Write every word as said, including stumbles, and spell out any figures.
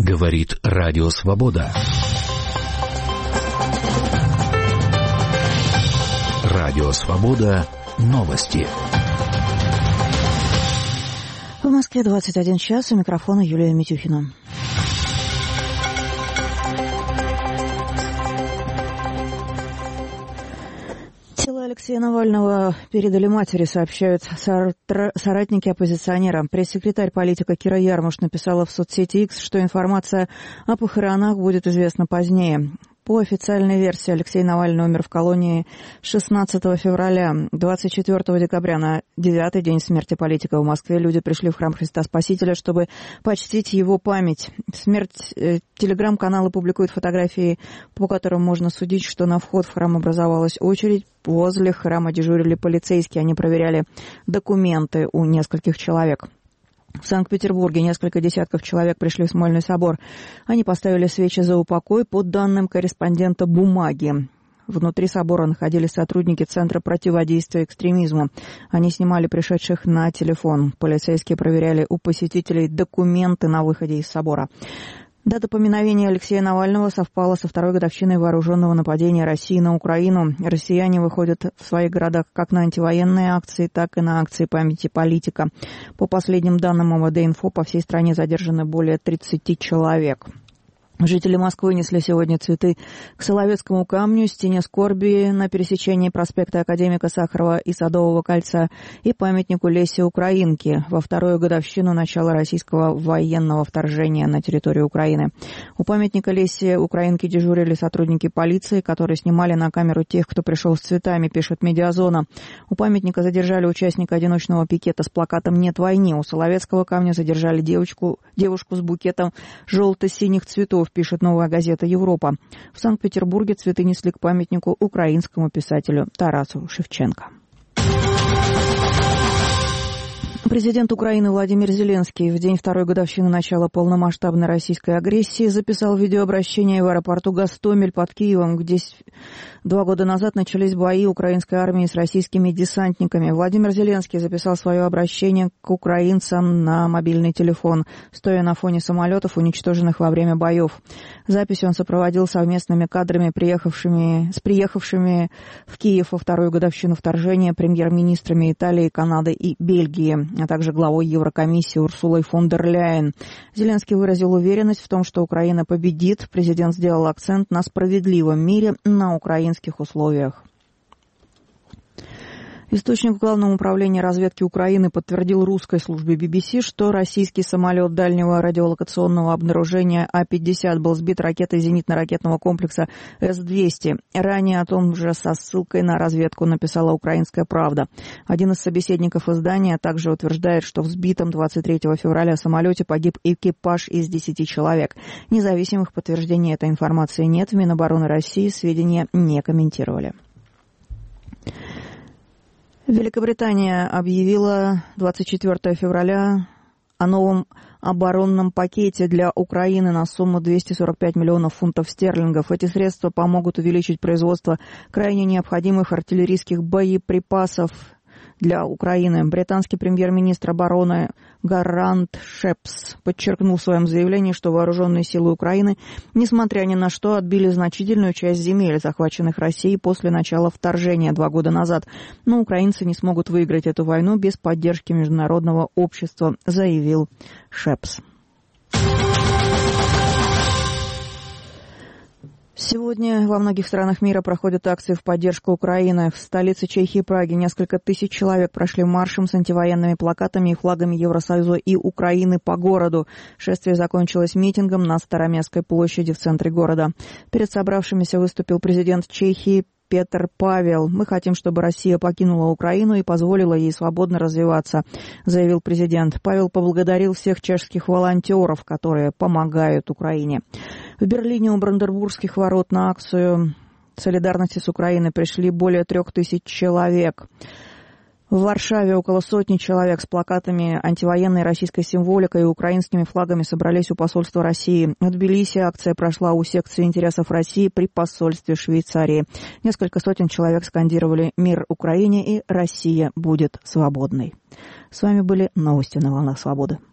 Говорит Радио Свобода. Радио Свобода. Новости. В Москве двадцать один час. У микрофона Юлия Митюхина. Тело Алексея Навального передали матери, сообщают соратники оппозиционера. Пресс-секретарь политика Кира Ярмуш написала в соцсети X, что информация о похоронах будет известна позднее. По официальной версии, Алексей Навальный умер в колонии шестнадцатого февраля. двадцать четвёртого декабря, на девятый день смерти политика в Москве, люди пришли в храм Христа Спасителя, чтобы почтить его память. Смерть э, телеграм-каналы публикуют фотографии, по которым можно судить, что на вход в храм образовалась очередь. Возле храма дежурили полицейские, они проверяли документы у нескольких человек. В Санкт-Петербурге несколько десятков человек пришли в Смольный собор. Они поставили свечи за упокой, по данным корреспондента «Бумаги». Внутри собора находились сотрудники Центра противодействия экстремизму. Они снимали пришедших на телефон. Полицейские проверяли у посетителей документы на выходе из собора. Дата поминовения Алексея Навального совпала со второй годовщиной вооруженного нападения России на Украину. Россияне выходят в своих городах как на антивоенные акции, так и на акции памяти политика. По последним данным МВД-инфо, по всей стране задержаны более тридцати человек. Жители Москвы несли сегодня цветы к Соловецкому камню, стене скорби на пересечении проспекта Академика Сахарова и Садового кольца и памятнику Лесе Украинки во вторую годовщину начала российского военного вторжения на территорию Украины. У памятника Лесе Украинки дежурили сотрудники полиции, которые снимали на камеру тех, кто пришел с цветами, пишет Медиазона. У памятника задержали участника одиночного пикета с плакатом «Нет войны». У Соловецкого камня задержали девочку, девушку с букетом желто-синих цветов, пишет «Новая газета Европа». В Санкт-Петербурге цветы несли к памятнику украинскому писателю Тарасу Шевченко. Президент Украины Владимир Зеленский в день второй годовщины начала полномасштабной российской агрессии записал видеообращение в аэропорту Гостомель под Киевом, где два года назад начались бои украинской армии с российскими десантниками. Владимир Зеленский записал свое обращение к украинцам на мобильный телефон, стоя на фоне самолетов, уничтоженных во время боев. Запись он сопроводил совместными кадрами, приехавшими, с приехавшими в Киев во вторую годовщину вторжения премьер-министрами Италии, Канады и Бельгии, а также главой Еврокомиссии Урсулой фон дер Ляйен. Зеленский выразил уверенность в том, что Украина победит. Президент сделал акцент на справедливом мире на украинских условиях. Источник в Главном управлении разведки Украины подтвердил русской службе би би си, что российский самолет дальнего радиолокационного обнаружения А пятьдесят был сбит ракетой зенитно-ракетного комплекса Эс двести. Ранее о том же со ссылкой на разведку написала «Украинская правда». Один из собеседников издания также утверждает, что в сбитом двадцать третьего февраля самолете погиб экипаж из десяти человек. Независимых подтверждений этой информации нет. В Минобороны России сведения не комментировали. Великобритания объявила двадцать четвёртого февраля о новом оборонном пакете для Украины на сумму двести сорок пять миллионов фунтов стерлингов. Эти средства помогут увеличить производство крайне необходимых артиллерийских боеприпасов для Украины. Британский премьер-министр обороны Гарант Шепс подчеркнул в своем заявлении, что вооруженные силы Украины, несмотря ни на что, отбили значительную часть земель, захваченных Россией после начала вторжения два года назад. Но украинцы не смогут выиграть эту войну без поддержки международного общества, заявил Шепс. Сегодня во многих странах мира проходят акции в поддержку Украины. В столице Чехии, Праге, несколько тысяч человек прошли маршем с антивоенными плакатами и флагами Евросоюза и Украины по городу. Шествие закончилось митингом на Староместской площади в центре города. Перед собравшимися выступил президент Чехии Петр Павел. «Мы хотим, чтобы Россия покинула Украину и позволила ей свободно развиваться», заявил президент. Павел поблагодарил всех чешских волонтеров, которые помогают Украине. В Берлине у Бранденбургских ворот на акцию солидарности с Украиной пришли более трех тысяч человек. В Варшаве около сотни человек с плакатами антивоенной российской символикой и украинскими флагами собрались у посольства России. В Тбилиси акция прошла у секции интересов России при посольстве Швейцарии. Несколько сотен человек скандировали «Мир Украине» и «Россия будет свободной». С вами были новости на волнах свободы.